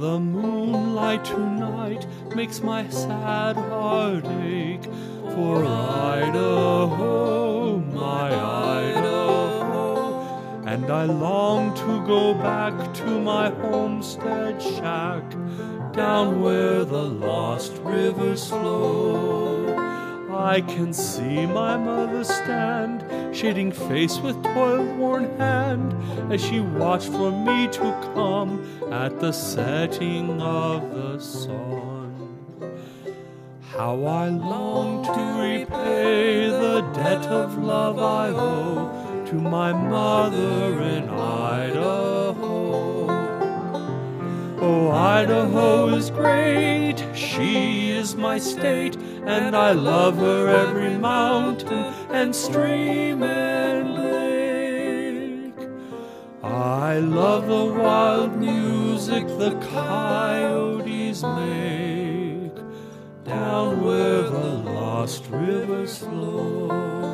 the moonlight tonight makes my sad heart ache for Idaho, my Idaho. And I long to go back to my homestead shack down where the lost rivers flow. I can see my mother stand, shading face with toil-worn hand, as she watched for me to come at the setting of the sun. How I long to repay the debt of love I owe to my mother in Idaho. Oh, Idaho is great, she is my state, and I love her every mountain and stream and lake. I love the wild music the coyotes make down where the lost rivers flow.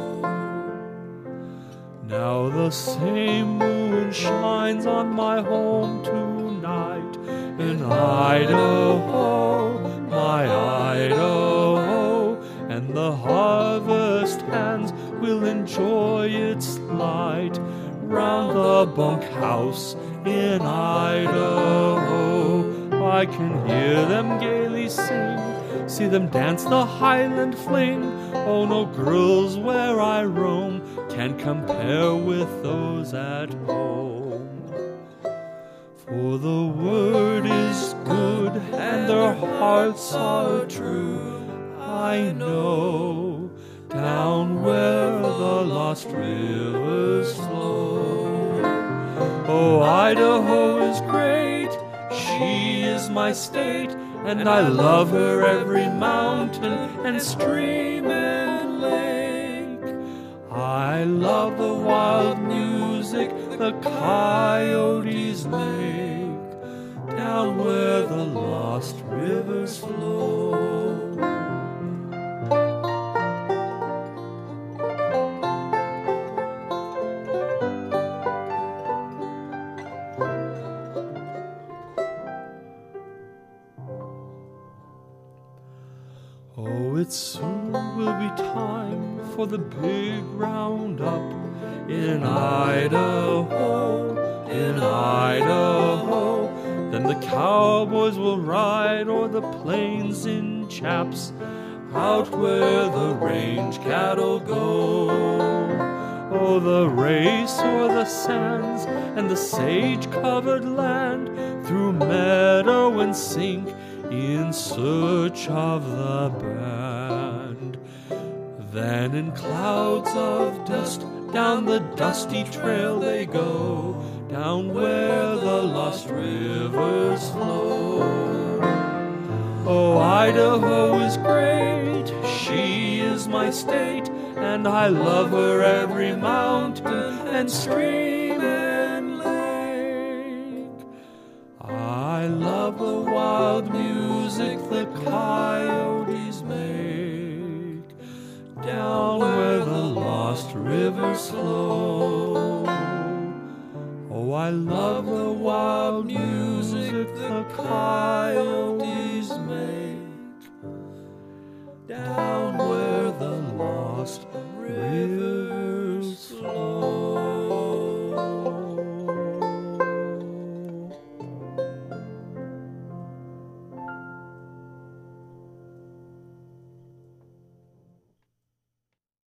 Now the same moon shines on my home tonight in Idaho, my Idaho, and the harvest hands will enjoy its light round the bunkhouse in Idaho. I can hear them gaily sing, see them dance the Highland fling. Oh, no girls where I roam can compare with those at home. For the word is good and their hearts are true, I know, down where the lost rivers flow. Oh, Idaho is great, she is my state, and I love her every mountain and stream and lake. I love the wild music the coyotes make down where the lost rivers flow. Oh, it soon will be time for the big roundup in Idaho, in Idaho. Then the cowboys will ride o'er the plains in chaps, out where the range cattle go. Oh, the race o'er the sands and the sage-covered land, through meadow and sink, in search of the band. Then in clouds of dust down the dusty trail they go, down where the lost rivers flow. Oh, Idaho is great, she is my state, and I love her every mountain and stream and lake. I love the wild music the coyotes make down where the lost rivers flow. Oh, I love the wild music the coyotes make down where the lost